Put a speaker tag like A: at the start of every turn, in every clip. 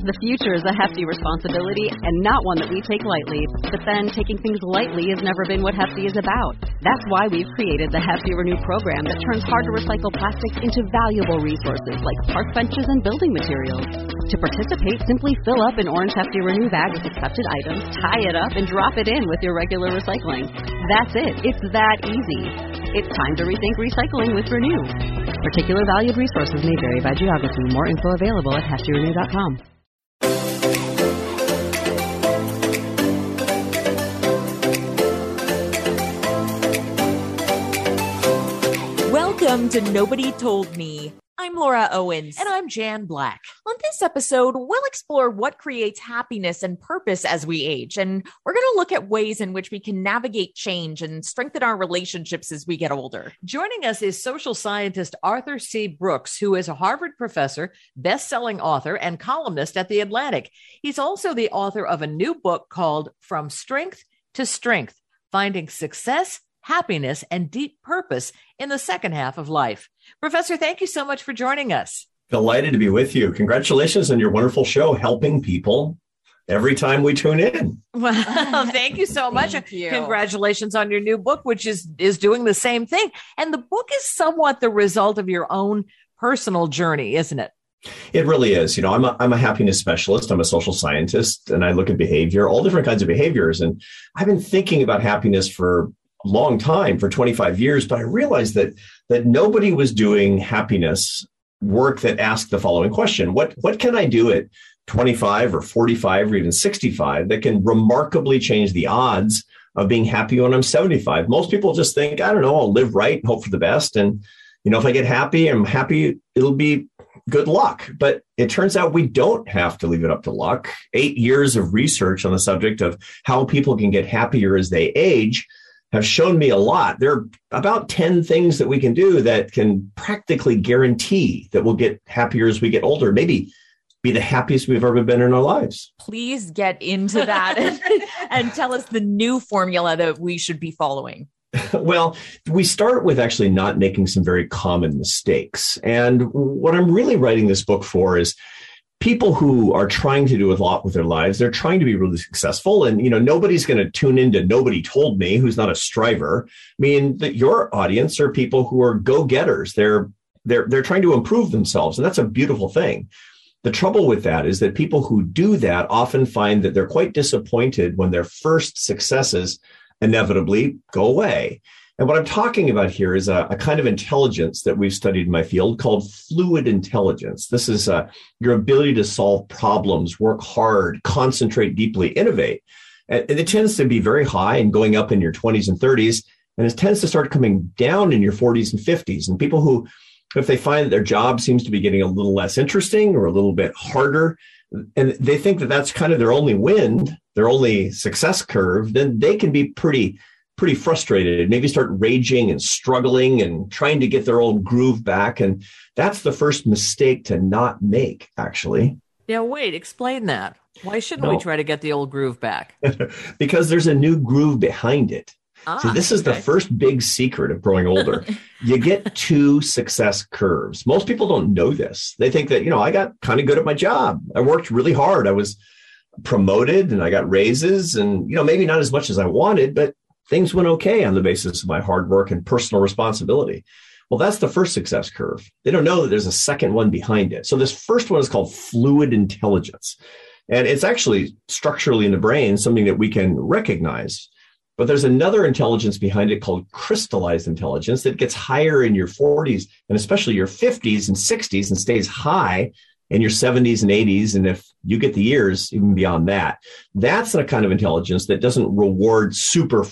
A: The future is a hefty responsibility and not one that we take lightly. But then taking things lightly has never been what Hefty is about. That's why we've created the Hefty Renew program that turns hard-to-recycle plastics into valuable resources like park benches and building materials. To participate, simply fill up an orange Hefty Renew bag with accepted items, tie it up, and drop it in with your regular recycling. That's it. It's that easy. It's time to rethink recycling with Renew. Particular valued resources may vary by geography. More info available at heftyrenew.com.
B: Welcome to Nobody Told Me. I'm Laura Owens.
C: And I'm Jan Black.
B: On this episode, we'll explore what creates happiness and purpose as we age. And we're going to look at ways in which we can navigate change and strengthen our relationships as we get older.
C: Joining us is social scientist Arthur C. Brooks, who is a Harvard professor, best-selling author, and columnist at The Atlantic. He's also the author of a new book called From Strength to Strength, Finding Success, Happiness, and Deep Purpose in the Second Half of Life. Professor, thank you so much for joining us.
D: Delighted to be with you. Congratulations on your wonderful show, helping people every time we tune in.
C: Well, thank you so much.
B: Thank you.
C: Congratulations on your new book, which is doing the same thing. And the book is somewhat the result of your own personal journey, isn't it?
D: It really is. You know, I'm a happiness specialist. I'm a social scientist, and I look at behavior, all different kinds of behaviors. And I've been thinking about happiness for long time, for 25 years, but I realized that nobody was doing happiness work that asked the following question: what can I do at 25 or 45 or even 65 that can remarkably change the odds of being happy when I'm 75? Most people just think, I don't know, I'll live right and hope for the best. And, you know, if I get happy, I'm happy, it'll be good luck. But it turns out we don't have to leave it up to luck. 8 years of research on the subject of how people can get happier as they age have shown me a lot. There are about 10 things that we can do that can practically guarantee that we'll get happier as we get older, maybe be the happiest we've ever been in our lives.
B: Please get into that and tell us the new formula that we should be following.
D: Well, we start with actually not making some very common mistakes. And what I'm really writing this book for is people who are trying to do a lot with their lives. They're trying to be really successful. And, you know, nobody's going to tune into Nobody Told Me, who's not a striver. I mean, your audience are people who are go-getters. They're trying to improve themselves. And that's a beautiful thing. The trouble with that is that people who do that often find that they're quite disappointed when their first successes inevitably go away. And what I'm talking about here is a kind of intelligence that we've studied in my field called fluid intelligence. This is your ability to solve problems, work hard, concentrate deeply, innovate. And it tends to be very high and going up in your 20s and 30s. And it tends to start coming down in your 40s and 50s. And people who, if they find that their job seems to be getting a little less interesting or a little bit harder, and they think that that's kind of their only wind, their only success curve, then they can be pretty frustrated, maybe start raging and struggling and trying to get their old groove back. And that's the first mistake to not make, actually.
C: Yeah, wait, explain that. Why shouldn't we try to get the old groove back?
D: Because there's a new groove behind it. So this is the first big secret of growing older. You get two success curves. Most people don't know this. They think that, you know, I got kind of good at my job. I worked really hard. I was promoted and I got raises and, you know, maybe not as much as I wanted, but things went okay on the basis of my hard work and personal responsibility. Well, that's the first success curve. They don't know that there's a second one behind it. So this first one is called fluid intelligence. And it's actually structurally in the brain, something that we can recognize. But there's another intelligence behind it called crystallized intelligence that gets higher in your 40s and especially your 50s and 60s and stays high in your 70s and 80s. And if you get the years, even beyond that, that's the kind of intelligence that doesn't reward super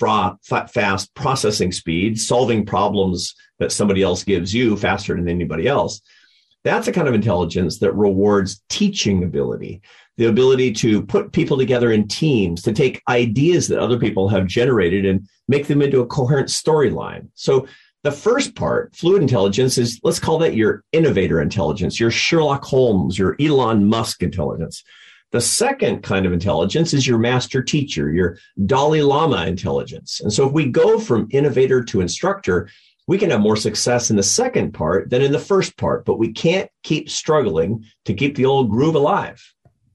D: fast processing speed, solving problems that somebody else gives you faster than anybody else. That's a kind of intelligence that rewards teaching ability, the ability to put people together in teams, to take ideas that other people have generated and make them into a coherent storyline. So the first part, fluid intelligence, is, let's call that your innovator intelligence, your Sherlock Holmes, your Elon Musk intelligence. The second kind of intelligence is your master teacher, your Dalai Lama intelligence. And so if we go from innovator to instructor, we can have more success in the second part than in the first part, but we can't keep struggling to keep the old groove alive.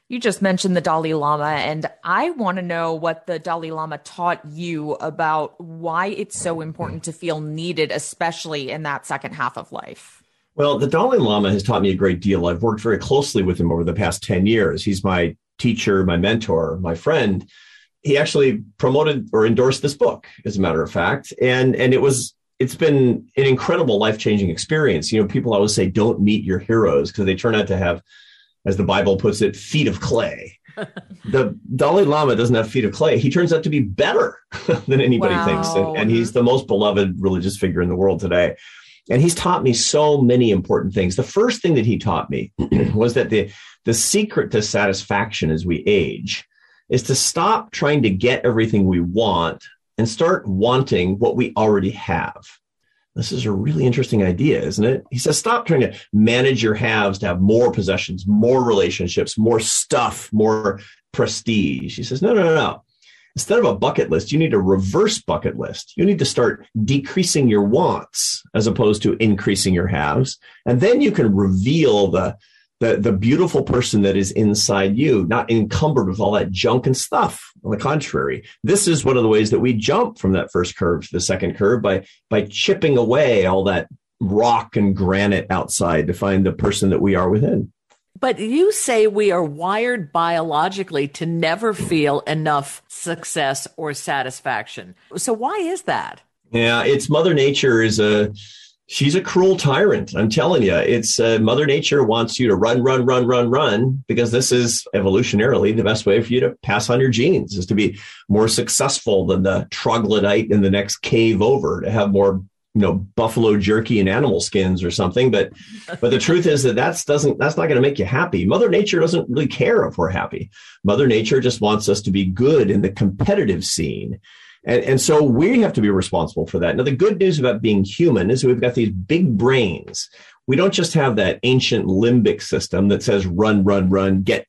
B: You just mentioned the Dalai Lama, and I want to know what the Dalai Lama taught you about why it's so important to feel needed, especially in that second half of life.
D: Well, the Dalai Lama has taught me a great deal. I've worked very closely with him over the past 10 years. He's my teacher, my mentor, my friend. He actually promoted or endorsed this book, as a matter of fact. And it's been an incredible life-changing experience. You know, people always say, don't meet your heroes, because they turn out to have, as the Bible puts it, feet of clay. The Dalai Lama doesn't have feet of clay. He turns out to be better than anybody thinks. And he's the most beloved religious figure in the world today. And he's taught me so many important things. The first thing that he taught me was that the secret to satisfaction as we age is to stop trying to get everything we want and start wanting what we already have. This is a really interesting idea, isn't it? He says, stop trying to manage your haves to have more possessions, more relationships, more stuff, more prestige. He says, no. Instead of a bucket list, you need a reverse bucket list. You need to start decreasing your wants as opposed to increasing your haves. And then you can reveal the beautiful person that is inside you, not encumbered with all that junk and stuff. On the contrary, this is one of the ways that we jump from that first curve to the second curve by chipping away all that rock and granite outside to find the person that we are within.
C: But you say we are wired biologically to never feel enough success or satisfaction. So why is that?
D: Yeah, it's Mother Nature she's a cruel tyrant. I'm telling you, it's Mother Nature wants you to run, because this is evolutionarily the best way for you to pass on your genes, is to be more successful than the troglodyte in the next cave over, to have more buffalo jerky and animal skins or something. But the truth is that's not going to make you happy. Mother Nature doesn't really care if we're happy. Mother Nature just wants us to be good in the competitive scene. And so we have to be responsible for that. Now, the good news about being human is we've got these big brains. We don't just have that ancient limbic system that says run, get,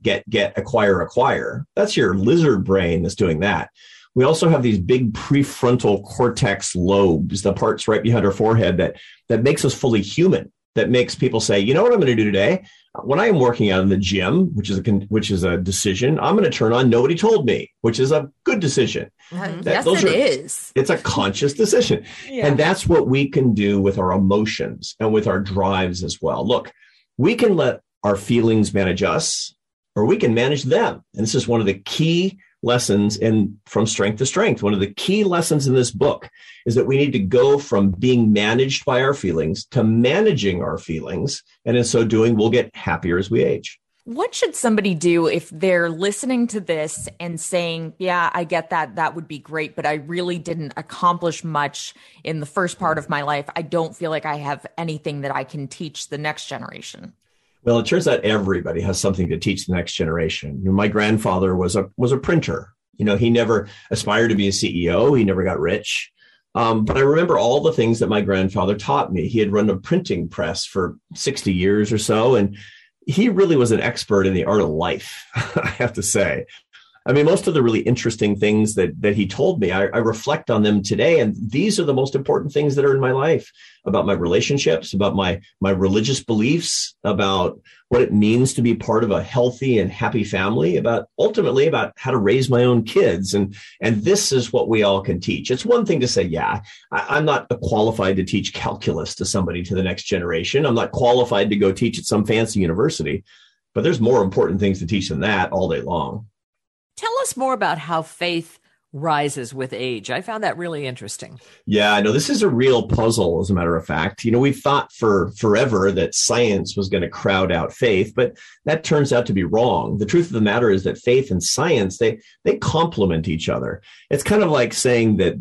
D: acquire. That's your lizard brain that's doing that. We also have these big prefrontal cortex lobes, the parts right behind our forehead that makes us fully human, that makes people say, you know what I'm going to do today? When I am working out in the gym, which is a decision, I'm going to turn on Nobody Told Me, which is a good decision.
B: Yes, it is.
D: It's a conscious decision. Yeah. And that's what we can do with our emotions and with our drives as well. Look, we can let our feelings manage us, or we can manage them. And this is one of the key lessons in From Strength to Strength. One of the key lessons in this book is that we need to go from being managed by our feelings to managing our feelings. And in so doing, we'll get happier as we age.
B: What should somebody do if they're listening to this and saying, yeah, I get that. That would be great, but I really didn't accomplish much in the first part of my life. I don't feel like I have anything that I can teach the next generation.
D: Well, it turns out everybody has something to teach the next generation. My grandfather was a printer. He never aspired to be a CEO. He never got rich. But I remember all the things that my grandfather taught me. He had run a printing press for 60 years or so, and he really was an expert in the art of life, I have to say. I mean, most of the really interesting things that he told me, I reflect on them today. And these are the most important things that are in my life, about my relationships, about my religious beliefs, about what it means to be part of a healthy and happy family, ultimately about how to raise my own kids. And this is what we all can teach. It's one thing to say, yeah, I'm not qualified to teach calculus to somebody, to the next generation. I'm not qualified to go teach at some fancy university, but there's more important things to teach than that all day long.
C: Tell us more about how faith rises with age. I found that really interesting.
D: Yeah, I know this is a real puzzle, as a matter of fact. We've thought for forever that science was going to crowd out faith, but that turns out to be wrong. The truth of the matter is that faith and science, they complement each other. It's kind of like saying that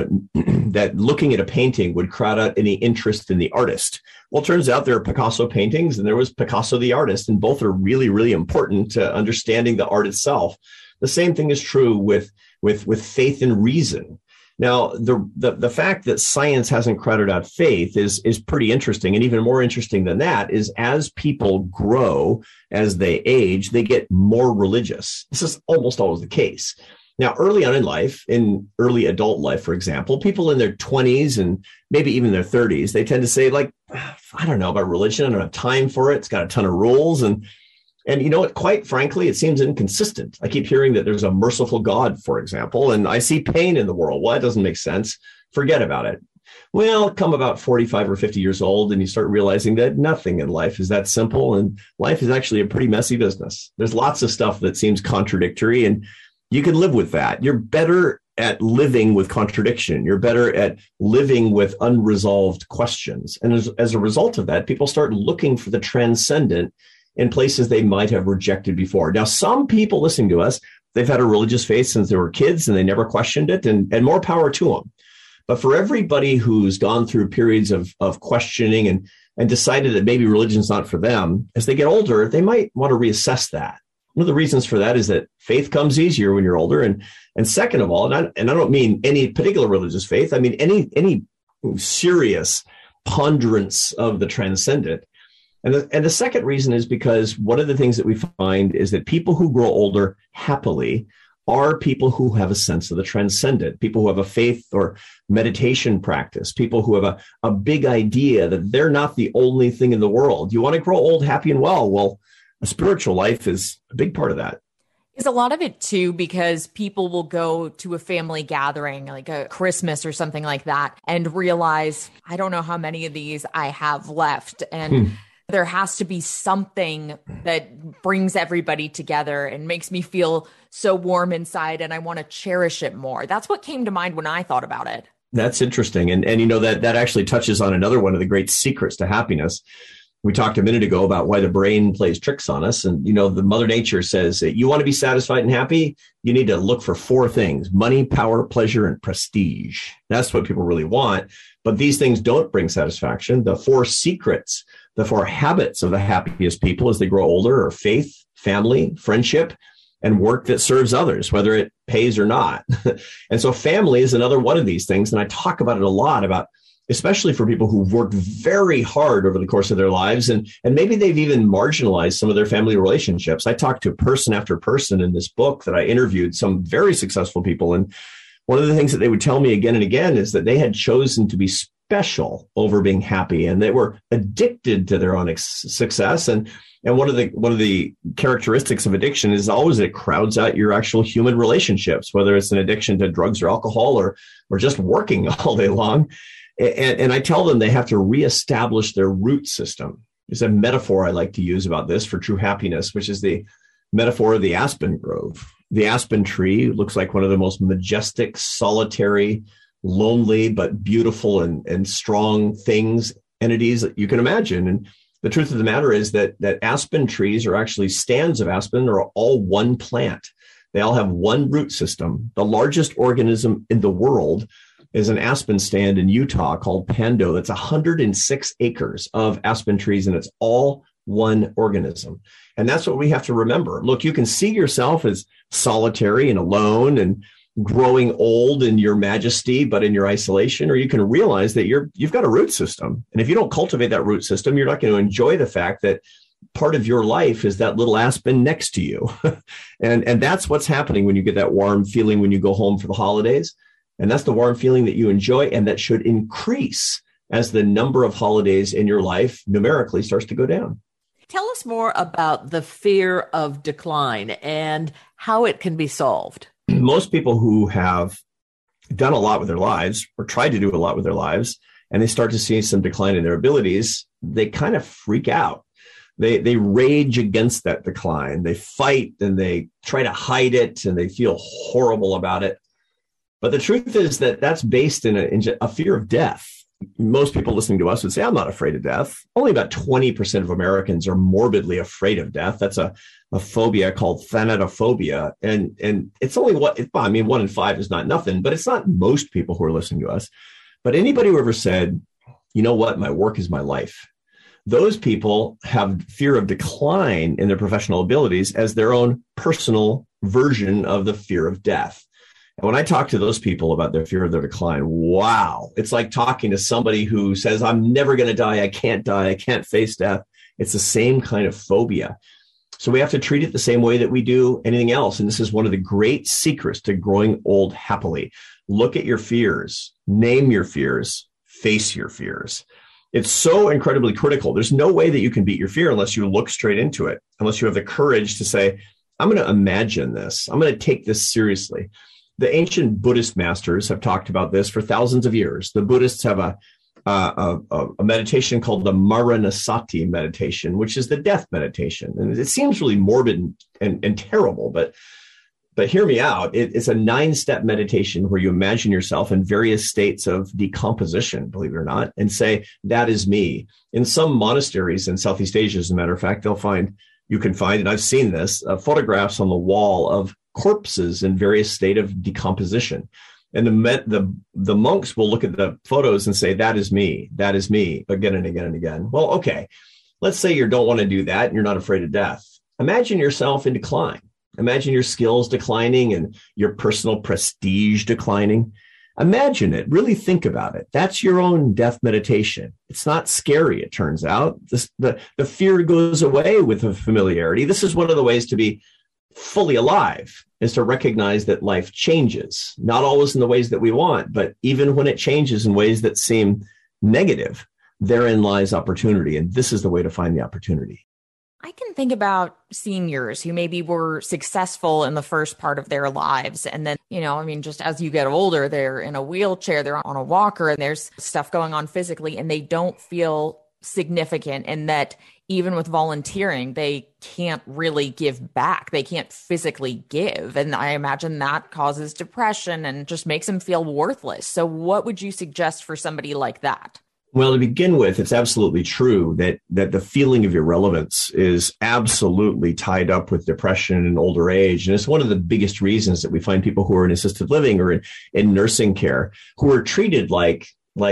D: that looking at a painting would crowd out any interest in the artist. Well, it turns out there are Picasso paintings and there was Picasso the artist, and both are really, really important to understanding the art itself. The same thing is true with faith and reason. Now, the fact that science hasn't crowded out faith is pretty interesting. And even more interesting than that is, as people grow, as they age, they get more religious. This is almost always the case. Now, early on in life, in early adult life, for example, people in their 20s and maybe even their 30s, they tend to say, like, I don't know about religion. I don't have time for it. It's got a ton of rules. And And you know what, quite frankly, it seems inconsistent. I keep hearing that there's a merciful God, for example, and I see pain in the world. Well, that doesn't make sense. Forget about it. Well, come about 45 or 50 years old and you start realizing that nothing in life is that simple. And life is actually a pretty messy business. There's lots of stuff that seems contradictory and you can live with that. You're better at living with contradiction. You're better at living with unresolved questions. And as a result of that, people start looking for the transcendent in places they might have rejected before. Now, some people listening to us, they've had a religious faith since they were kids and they never questioned it, and more power to them. But for everybody who's gone through periods of questioning and decided that maybe religion's not for them, as they get older, they might want to reassess that. One of the reasons for that is that faith comes easier when you're older. And second of all, and I don't mean any particular religious faith, I mean any serious ponderance of the transcendent. And the second reason is because one of the things that we find is that people who grow older happily are people who have a sense of the transcendent, people who have a faith or meditation practice, people who have a big idea that they're not the only thing in the world. You want to grow old, happy, and well. Well, a spiritual life is a big part of that.
B: Is a lot of it too, because people will go to a family gathering, like a Christmas or something like that, and realize, I don't know how many of these I have left. And there has to be something that brings everybody together and makes me feel so warm inside, and I want to cherish it more. That's what came to mind when I thought about it.
D: That's interesting. And you know, that actually touches on another one of the great secrets to happiness. We talked a minute ago about why the brain plays tricks on us. And, you know, the Mother Nature says that you want to be satisfied and happy, you need to look for 4 things: money, power, pleasure, and prestige. That's what people really want. But these things don't bring satisfaction. The 4 secrets, the 4 habits of the happiest people as they grow older are faith, family, friendship, and work that serves others, whether it pays or not. And so family is another one of these things. And I talk about it a lot, about especially for people who've worked very hard over the course of their lives. And maybe they've even marginalized some of their family relationships. I talked to person after person in this book that I interviewed, some very successful people. And one of the things that they would tell me again and again is that they had chosen to be special over being happy, and they were addicted to their own success. And one of the characteristics of addiction is always that it crowds out your actual human relationships, whether it's an addiction to drugs or alcohol or just working all day long. And I tell them they have to reestablish their root system. There's a metaphor I like to use about this for true happiness, which is the metaphor of the aspen grove. The aspen tree looks like one of the most majestic, solitary, lonely, but beautiful and strong entities that you can imagine. And the truth of the matter is that aspen trees, are actually stands of aspen, are all one plant. They all have one root system. The largest organism in the world is an aspen stand in Utah called Pando. That's 106 acres of aspen trees, and it's all one organism. And that's what we have to remember. Look, you can see yourself as solitary and alone and growing old in your majesty, but in your isolation, or you can realize that you've got a root system. And if you don't cultivate that root system, you're not going to enjoy the fact that part of your life is that little aspen next to you. and that's what's happening when you get that warm feeling when you go home for the holidays. And that's the warm feeling that you enjoy, and that should increase as the number of holidays in your life numerically starts to go down.
C: Tell us more about the fear of decline and how it can be solved.
D: Most people who have done a lot with their lives, or tried to do a lot with their lives, and they start to see some decline in their abilities, they kind of freak out. They rage against that decline. They fight and they try to hide it, and they feel horrible about it. But the truth is that that's based in a fear of death. Most people listening to us would say, I'm not afraid of death. Only about 20% of Americans are morbidly afraid of death. That's a phobia called thanatophobia. And it's only 1 in 5 is not nothing, but it's not most people who are listening to us. But anybody who ever said, you know what, my work is my life, those people have fear of decline in their professional abilities as their own personal version of the fear of death. And when I talk to those people about their fear of their decline, wow, it's like talking to somebody who says, I'm never going to die. I can't face death. It's the same kind of phobia. So we have to treat it the same way that we do anything else. And this is one of the great secrets to growing old happily. Look at your fears, name your fears, face your fears. It's so incredibly critical. There's no way that you can beat your fear unless you look straight into it, unless you have the courage to say, I'm going to imagine this. I'm going to take this seriously. The ancient Buddhist masters have talked about this for thousands of years. The Buddhists have a meditation called the Maranasati meditation, which is the death meditation. And it seems really morbid and terrible, but hear me out. It's a 9-step meditation where you imagine yourself in various states of decomposition, believe it or not, and say, that is me. In some monasteries in Southeast Asia, as a matter of fact, you can find, and I've seen this, photographs on the wall of corpses in various state of decomposition. And the monks will look at the photos and say, that is me, again and again and again. Well, okay, let's say you don't want to do that and you're not afraid of death. Imagine yourself in decline. Imagine your skills declining and your personal prestige declining. Imagine it. Really think about it. That's your own death meditation. It's not scary, it turns out. The fear goes away with the familiarity. This is one of the ways to be fully alive, is to recognize that life changes, not always in the ways that we want, but even when it changes in ways that seem negative, therein lies opportunity. And this is the way to find the opportunity.
B: I can think about seniors who maybe were successful in the first part of their lives. And then, just as you get older, they're in a wheelchair, they're on a walker, and there's stuff going on physically, and they don't feel significant. And that even with volunteering, they can't really give back. They can't physically give. And I imagine that causes depression and just makes them feel worthless. So what would you suggest for somebody like that?
D: Well, to begin with, it's absolutely true that the feeling of irrelevance is absolutely tied up with depression and older age. And it's one of the biggest reasons that we find people who are in assisted living or in nursing care who are treated like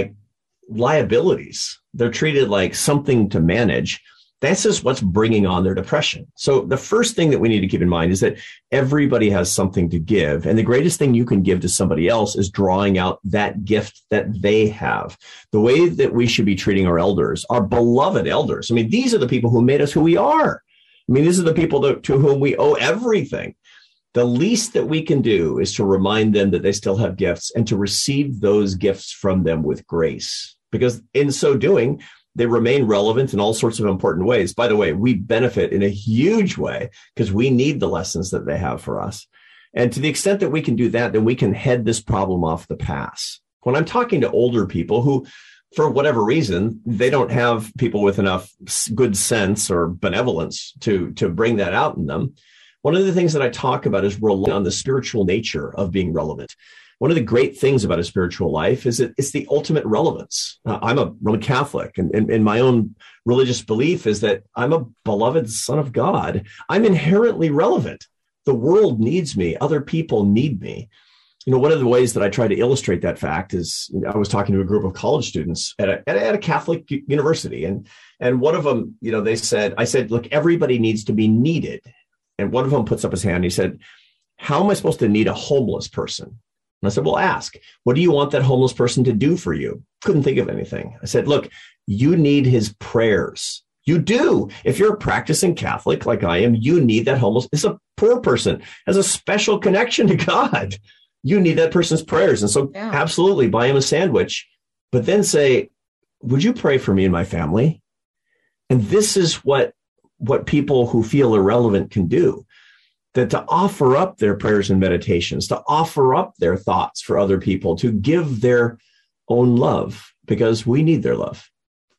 D: liabilities. They're treated like something to manage. That's just what's bringing on their depression. So the first thing that we need to keep in mind is that everybody has something to give. And the greatest thing you can give to somebody else is drawing out that gift that they have. The way that we should be treating our elders, our beloved elders. I mean, these are the people who made us who we are. I mean, these are the people to whom we owe everything. The least that we can do is to remind them that they still have gifts and to receive those gifts from them with grace. Because in so doing, they remain relevant in all sorts of important ways. By the way, we benefit in a huge way because we need the lessons that they have for us. And to the extent that we can do that, then we can head this problem off the pass. When I'm talking to older people who, for whatever reason, they don't have people with enough good sense or benevolence to bring that out in them, one of the things that I talk about is relying on the spiritual nature of being relevant. One of the great things about a spiritual life is that it's the ultimate relevance. I'm a Roman Catholic, and my own religious belief is that I'm a beloved son of God. I'm inherently relevant. The world needs me. Other people need me. One of the ways that I try to illustrate that fact is I was talking to a group of college students at a Catholic university, and one of them, I said, look, everybody needs to be needed. And one of them puts up his hand. And he said, how am I supposed to need a homeless person? And I said, well, ask, what do you want that homeless person to do for you? Couldn't think of anything. I said, look, you need his prayers. You do. If you're a practicing Catholic like I am, you need that homeless. It's a poor person, has a special connection to God. You need that person's prayers. And so absolutely buy him a sandwich, but then say, would you pray for me and my family? And this is what people who feel irrelevant can do. That to offer up their prayers and meditations, to offer up their thoughts for other people, to give their own love, because we need their love.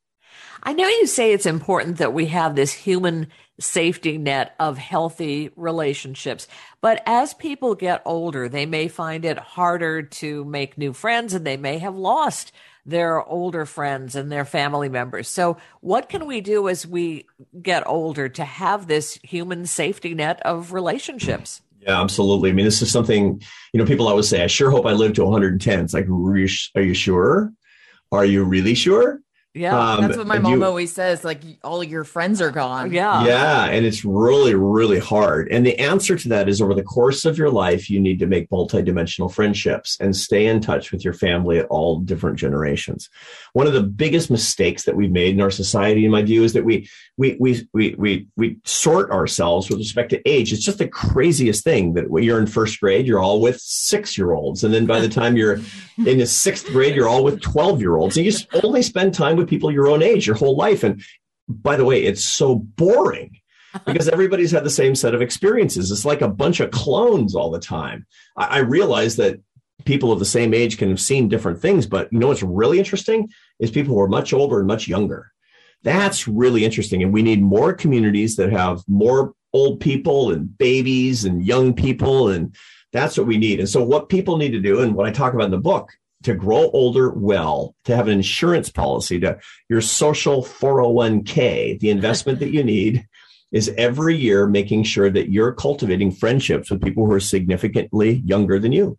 C: I know you say it's important that we have this human safety net of healthy relationships, but as people get older, they may find it harder to make new friends, and they may have lost their older friends and their family members. So what can we do as we get older to have this human safety net of relationships?
D: Yeah, absolutely. I mean, this is something, people always say, I sure hope I live to 110. It's like, are you sure? Are you really sure?
B: Yeah, that's what my mom always says, like all your friends are gone.
D: Yeah. And it's really, really hard. And the answer to that is over the course of your life, you need to make multidimensional friendships and stay in touch with your family at all different generations. One of the biggest mistakes that we've made in our society, in my view, is that we sort ourselves with respect to age. It's just the craziest thing that when you're in first grade, you're all with 6-year-olds. And then by the time you're in the 6th grade, you're all with 12-year-olds. And you just only spend time with people your own age your whole life. And by the way, it's so boring because everybody's had the same set of experiences. It's like a bunch of clones all the time. I realize that people of the same age can have seen different things, but you know what's really interesting is people who are much older and much younger. That's really interesting. And we need more communities that have more old people and babies and young people. And that's what we need. And so what people need to do, and what I talk about in the book, to grow older well, to have an insurance policy, to your social 401k, the investment that you need is every year making sure that you're cultivating friendships with people who are significantly younger than you.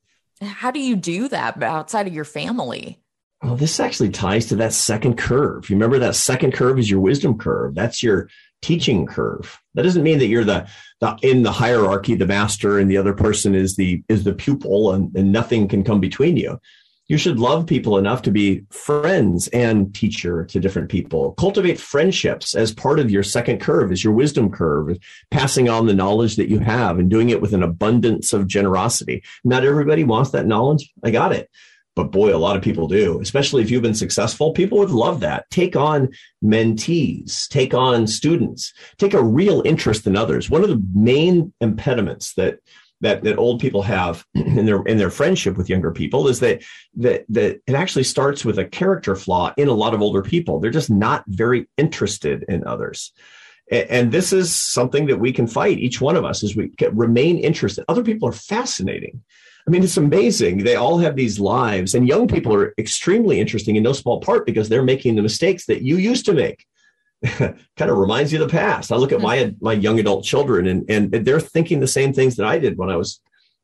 B: How do you do that outside of your family?
D: Well, this actually ties to that second curve. You remember that second curve is your wisdom curve. That's your teaching curve. That doesn't mean that you're the in the hierarchy, the master, and the other person is the pupil, and nothing can come between you. You should love people enough to be friends and teacher to different people. Cultivate friendships as part of your second curve, is your wisdom curve, passing on the knowledge that you have and doing it with an abundance of generosity. Not everybody wants that knowledge. I got it. But boy, a lot of people do, especially if you've been successful. People would love that. Take on mentees, take on students, take a real interest in others. One of the main impediments that old people have in their friendship with younger people is that it actually starts with a character flaw in a lot of older people. They're just not very interested in others. And this is something that we can fight, each one of us, as we remain interested. Other people are fascinating. I mean, it's amazing. They all have these lives, and young people are extremely interesting in no small part because they're making the mistakes that you used to make. Kind of reminds you of the past. I look at my young adult children and they're thinking the same things that I did when I was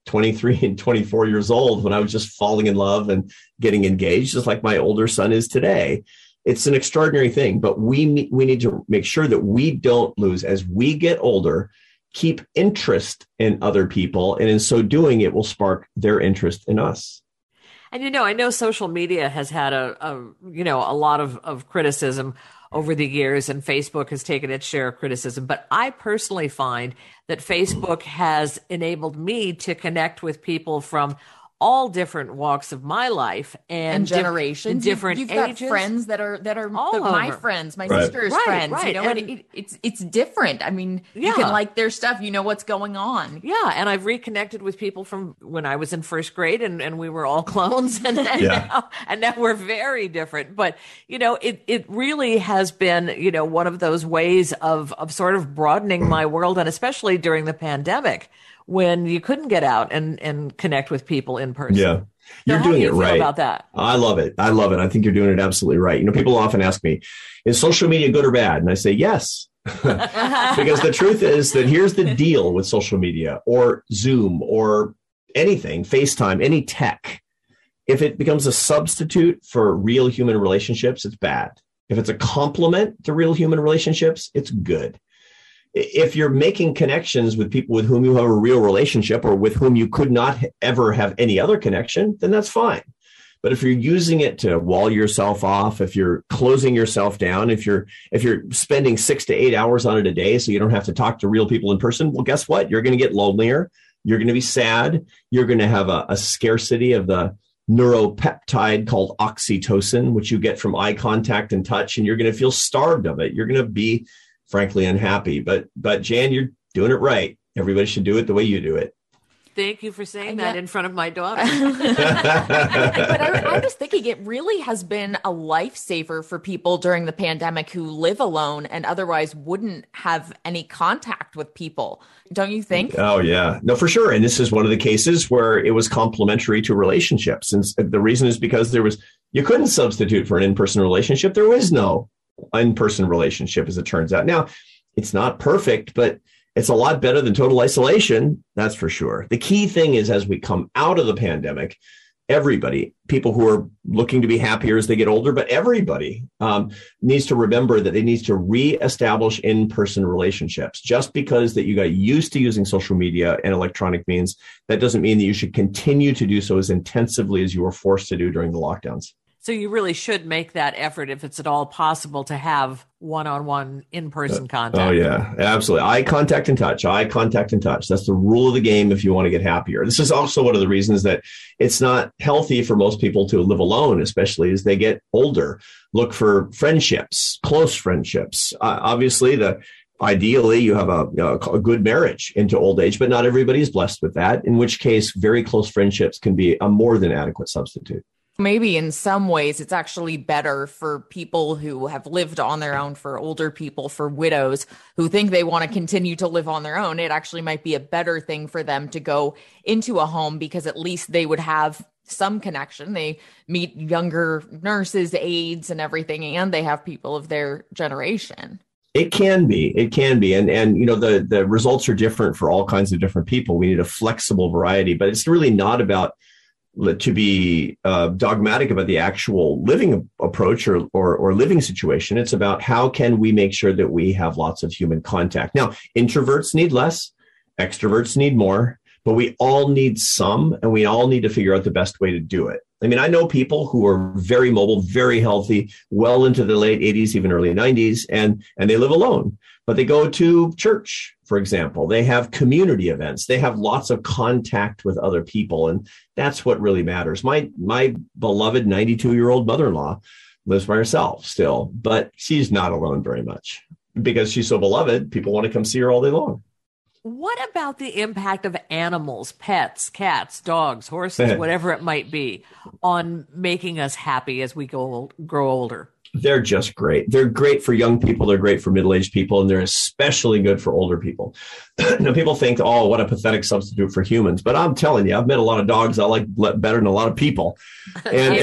D: 23 and 24 years old, when I was just falling in love and getting engaged, just like my older son is today. It's an extraordinary thing, but we need to make sure that we don't lose as we get older. Keep interest in other people, and in so doing, it will spark their interest in us.
C: And I know social media has had a lot of criticism over the years, and Facebook has taken its share of criticism. But I personally find that Facebook has enabled me to connect with people from all different walks of my life and
B: generations,
C: different
B: You've
C: ages.
B: Got friends that are my friends, my sister's friends.
C: Right.
B: And it's different. I mean, you can like their stuff. You know what's going on.
C: Yeah, and I've reconnected with people from when I was in first grade, and we were all clones, and now we're very different. But it really has been one of those ways of sort of broadening my world, and especially during the pandemic, when you couldn't get out and connect with people in person.
D: Yeah. You're doing it right.
C: How do you feel about that?
D: I love it. I think you're doing it absolutely right. People often ask me, is social media good or bad? And I say, yes. Because the truth is that here's the deal with social media or Zoom or anything, FaceTime, any tech. If it becomes a substitute for real human relationships, it's bad. If it's a complement to real human relationships, it's good. If you're making connections with people with whom you have a real relationship or with whom you could not ever have any other connection, then that's fine. But if you're using it to wall yourself off, if you're closing yourself down, if you're spending 6 to 8 hours on it a day so you don't have to talk to real people in person, well, guess what? You're going to get lonelier. You're going to be sad. You're going to have a scarcity of the neuropeptide called oxytocin, which you get from eye contact and touch, and you're going to feel starved of it. You're going to be frankly unhappy. But Jan, you're doing it right. Everybody should do it the way you do it.
C: Thank you for saying that in front of my daughter.
B: But I was thinking it really has been a lifesaver for people during the pandemic who live alone and otherwise wouldn't have any contact with people. Don't you think?
D: Oh, yeah. No, for sure. And this is one of the cases where it was complementary to relationships. And the reason is because you couldn't substitute for an in-person relationship. There was no in-person relationship, as it turns out. Now, it's not perfect, but it's a lot better than total isolation. That's for sure. The key thing is, as we come out of the pandemic, everybody, people who are looking to be happier as they get older, but everybody needs to remember that they need to reestablish in-person relationships. Just because that you got used to using social media and electronic means, that doesn't mean that you should continue to do so as intensively as you were forced to do during the lockdowns.
C: So you really should make that effort if it's at all possible to have one-on-one in-person contact.
D: Oh, yeah, absolutely. Eye contact and touch. That's the rule of the game if you want to get happier. This is also one of the reasons that it's not healthy for most people to live alone, especially as they get older. Look for friendships, close friendships. Obviously, ideally, you have a good marriage into old age, but not everybody is blessed with that, in which case very close friendships can be a more than adequate substitute.
B: Maybe in some ways it's actually better for people who have lived on their own, for older people, for widows who think they want to continue to live on their own. It actually might be a better thing for them to go into a home because at least they would have some connection. They meet younger nurses, aides, and everything, and they have people of their generation.
D: It can be. And you know, the results are different for all kinds of different people. We need a flexible variety, but it's really not about to be dogmatic about the actual living approach or living situation. It's about how can we make sure that we have lots of human contact. Now, introverts need less, extroverts need more, but we all need some, and we all need to figure out the best way to do it. I mean, I know people who are very mobile, very healthy, well into the late 80s, even early 90s, and they live alone. But they go to church, for example. They have community events. They have lots of contact with other people, and that's what really matters. My beloved 92-year-old mother-in-law lives by herself still, but she's not alone very much because she's so beloved. People want to come see her all day long.
C: What about the impact of animals, pets, cats, dogs, horses, whatever it might be, on making us happy as we grow older?
D: They're just great. They're great for young people. They're great for middle-aged people, and they're especially good for older people. Now, people think, oh, what a pathetic substitute for humans. But I'm telling you, I've met a lot of dogs I like better than a lot of people. And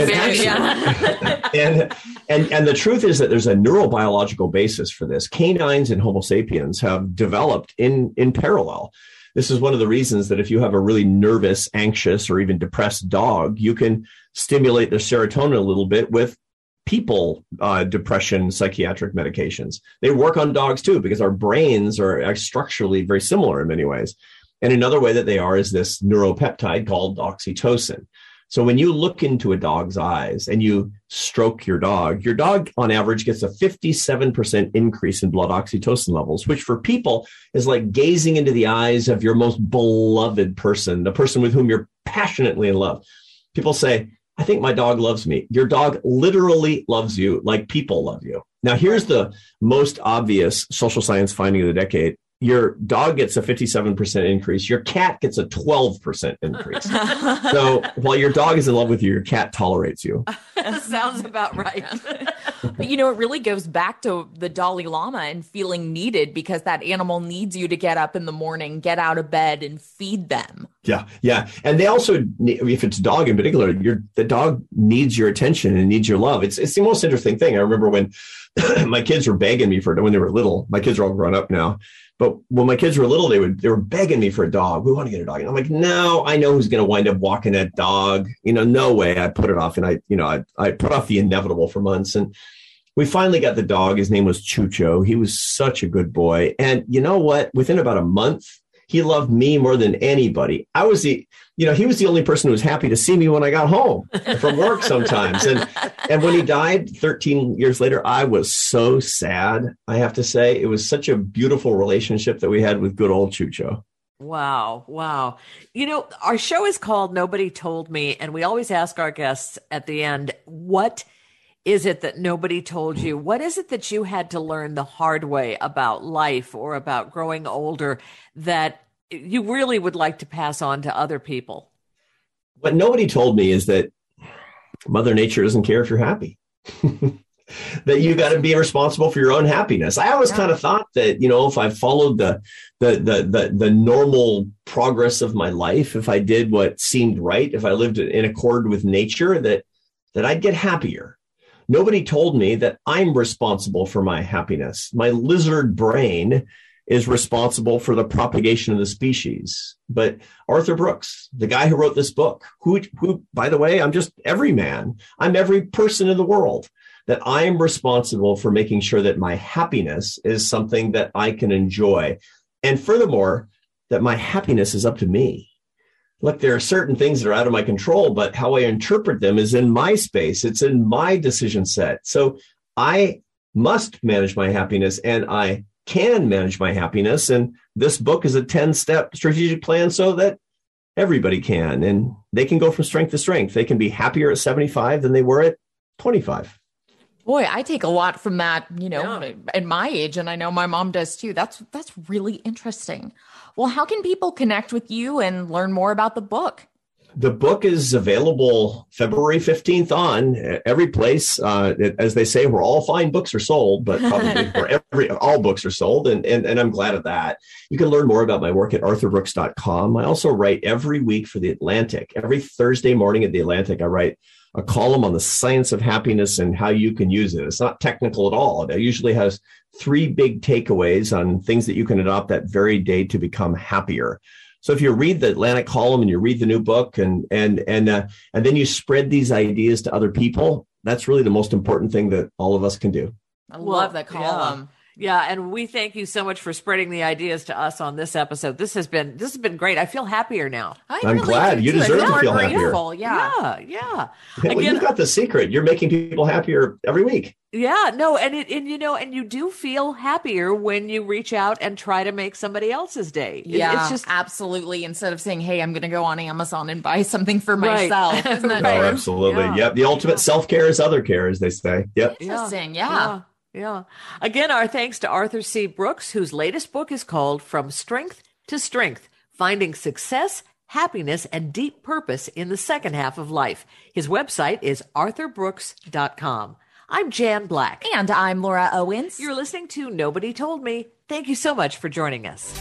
D: the truth is that there's a neurobiological basis for this. Canines and Homo sapiens have developed in parallel. This is one of the reasons that if you have a really nervous, anxious, or even depressed dog, you can stimulate their serotonin a little bit with people depression psychiatric medications. They work on dogs too, because our brains are structurally very similar in many ways. And another way that they are is this neuropeptide called oxytocin. So when you look into a dog's eyes and you stroke your dog on average gets a 57% increase in blood oxytocin levels, which for people is like gazing into the eyes of your most beloved person, the person with whom you're passionately in love. People say, I think my dog loves me. Your dog literally loves you like people love you. Now, here's the most obvious social science finding of the decade. Your dog gets a 57% increase. Your cat gets a 12% increase. So while your dog is in love with you, your cat tolerates you.
C: Sounds about right.
B: But, you know, it really goes back to the Dalai Lama and feeling needed, because that animal needs you to get up in the morning, get out of bed, and feed them. Yeah. And they also, if it's a dog in particular, the dog needs your attention and needs your love. It's the most interesting thing. I remember when my kids were begging me when they were little. My kids are all grown up now. But when my kids were little, they were begging me for a dog. We want to get a dog. And I'm like, no, I know who's going to wind up walking that dog. You know, no way. I put it off, and I put off the inevitable for months. And we finally got the dog. His name was Chucho. He was such a good boy. And you know what? Within about a month, he loved me more than anybody. He was the only person who was happy to see me when I got home from work sometimes. And when he died 13 years later, I was so sad, I have to say. It was such a beautiful relationship that we had with good old Chucho.
C: Wow. You know, our show is called Nobody Told Me, and we always ask our guests at the end, what is it that nobody told you? What is it that you had to learn the hard way about life or about growing older that you really would like to pass on to other people?
D: What nobody told me is that Mother Nature doesn't care if you're happy. That you got to be responsible for your own happiness. I always kind of thought that, if I followed the normal progress of my life, if I did what seemed right, if I lived in accord with nature, that I'd get happier. Nobody told me that I'm responsible for my happiness. My lizard brain is responsible for the propagation of the species. But Arthur Brooks, the guy who wrote this book, who, by the way, I'm just every man. I'm every person in the world, that I'm responsible for making sure that my happiness is something that I can enjoy. And furthermore, that my happiness is up to me. look, there are certain things that are out of my control, but how I interpret them is in my space. It's in my decision set. So I must manage my happiness, and I can manage my happiness. And this book is a 10-step strategic plan so that everybody can, and they can go from strength to strength. They can be happier at 75 than they were at 25.
B: Boy, I take a lot from that, at my age, and I know my mom does too. That's really interesting. Well, how can people connect with you and learn more about the book?
D: The book is available February 15th on every place. As they say, where all fine books are sold, but probably where all books are sold. And I'm glad of that. You can learn more about my work at arthurbrooks.com. I also write every week for The Atlantic. Every Thursday morning at The Atlantic, I write a column on the science of happiness and how you can use it. It's not technical at all. It usually has 3 big takeaways on things that you can adopt that very day to become happier. So if you read the Atlantic column and you read the new book and then you spread these ideas to other people, that's really the most important thing that all of us can do.
B: I love that column.
C: Yeah, and we thank you so much for spreading the ideas to us on this episode. This has been great. I feel happier now.
D: I'm glad. You deserve to feel happier.
C: Yeah.
D: Well, again, you've got the secret. You're making people happier every week.
C: Yeah, no, and you do feel happier when you reach out and try to make somebody else's day.
B: Yeah, it's just absolutely. Instead of saying, "Hey, I'm going to go on Amazon and buy something for myself," isn't that
D: right? Oh, absolutely. Yeah. Yep. The ultimate self-care is other care, as they say. Yep.
B: Interesting. Yeah.
C: Again, our thanks to Arthur C. Brooks, whose latest book is called From Strength to Strength: Finding Success, Happiness, and Deep Purpose in the Second Half of Life. His website is arthurbrooks.com. I'm Jan Black.
B: And I'm Laura Owens.
C: You're listening to Nobody Told Me. Thank you so much for joining us.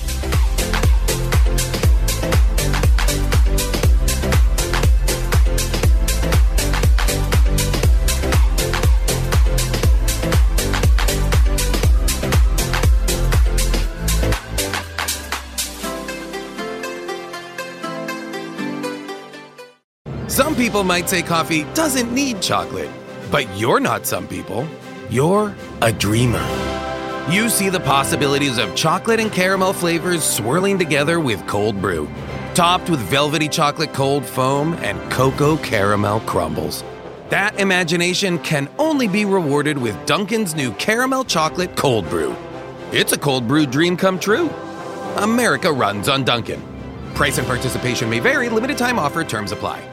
E: Some people might say coffee doesn't need chocolate, but you're not some people. You're a dreamer. You see the possibilities of chocolate and caramel flavors swirling together with cold brew, topped with velvety chocolate cold foam and cocoa caramel crumbles. That imagination can only be rewarded with Dunkin's new caramel chocolate cold brew. It's a cold brew dream come true. America runs on Dunkin'. Price and participation may vary. Limited time offer. Terms apply.